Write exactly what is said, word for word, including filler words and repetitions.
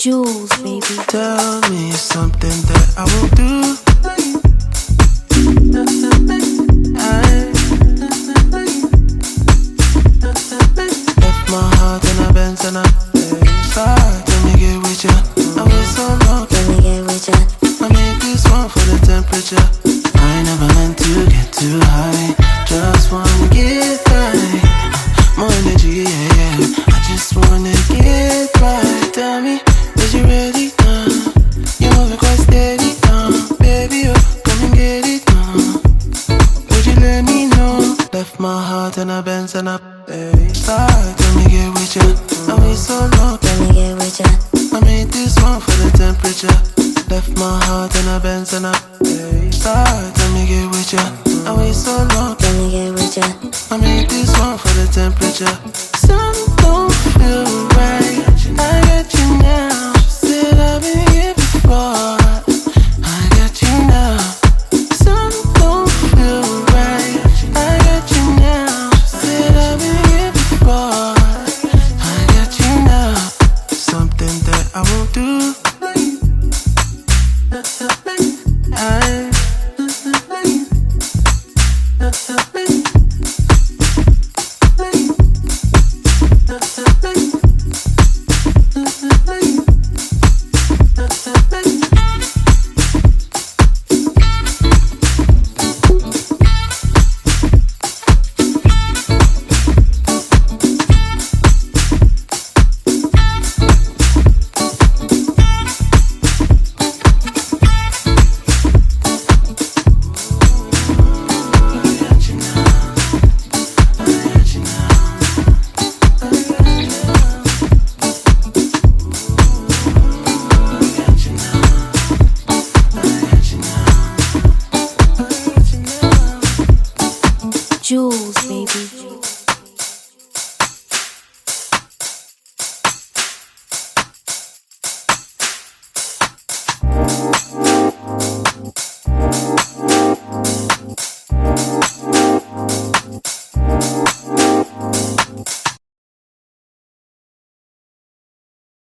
Jules, baby. Tell me something that I will do. I left my heart in a Benz and I start. Let me get with ya. I was so long. Let me get with ya. I made this one for the temperature. I never meant to get too high. Just wanna get right. More energy, yeah, yeah. I just wanna get right. Tell me, is you ready? Uh, you're moving quite steady, uh, baby, oh, come and get it, uh. Would you let me know? Left my heart in a Benz and up, hey. Start, let me get with ya. I wait so long. Let me get with ya. I made this one for the temperature. Left my heart in a Benz and up, hey. Start, let me get with ya. I wait so long. Let me get with ya. I made this one for the temperature. Some don't feel right.